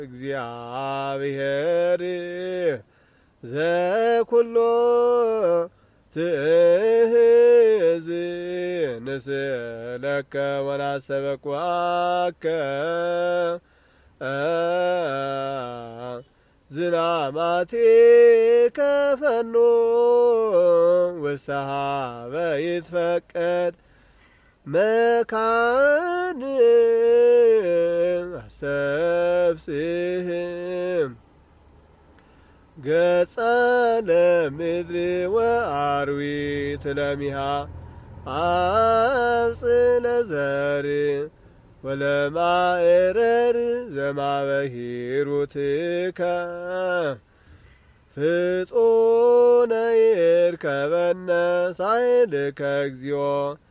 እግዚአብሔር ዘኩሎ ትእዝ ንስእለከ ወናስተበኩዓከ ዝናማቲከ ፈኖ ውስተ ኀበ ይትፈቀድ መካን አስተፍስህ ገጸ ለምድር ወአርዊት ለሚሃ አብጽሕ ለዘር ወለማዕረር ዘማበሂሩትከ ፍጡነ ይርከበነ ሳይልከ እግዚኦ